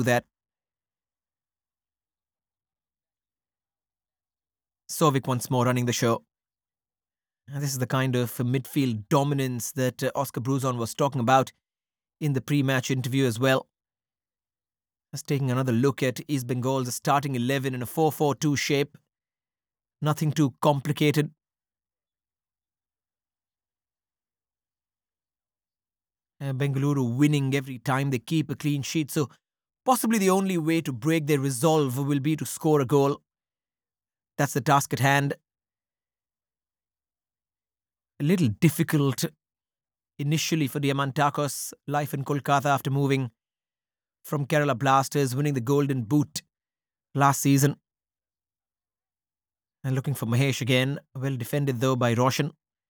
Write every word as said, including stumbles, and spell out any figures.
that. Souvik once more running the show. And this is the kind of midfield dominance that uh, Oscar Bruzon was talking about in the pre-match interview as well. Just taking another look at East Bengal's starting eleven in a four four two shape. Nothing too complicated. Uh, Bengaluru winning every time they keep a clean sheet, so possibly the only way to break their resolve will be to score a goal. That's the task at hand. A little difficult initially for the Amantakos life in Kolkata after moving from Kerala Blasters, winning the Golden Boot last season. And looking for Mahesh again. Well defended though by Roshan.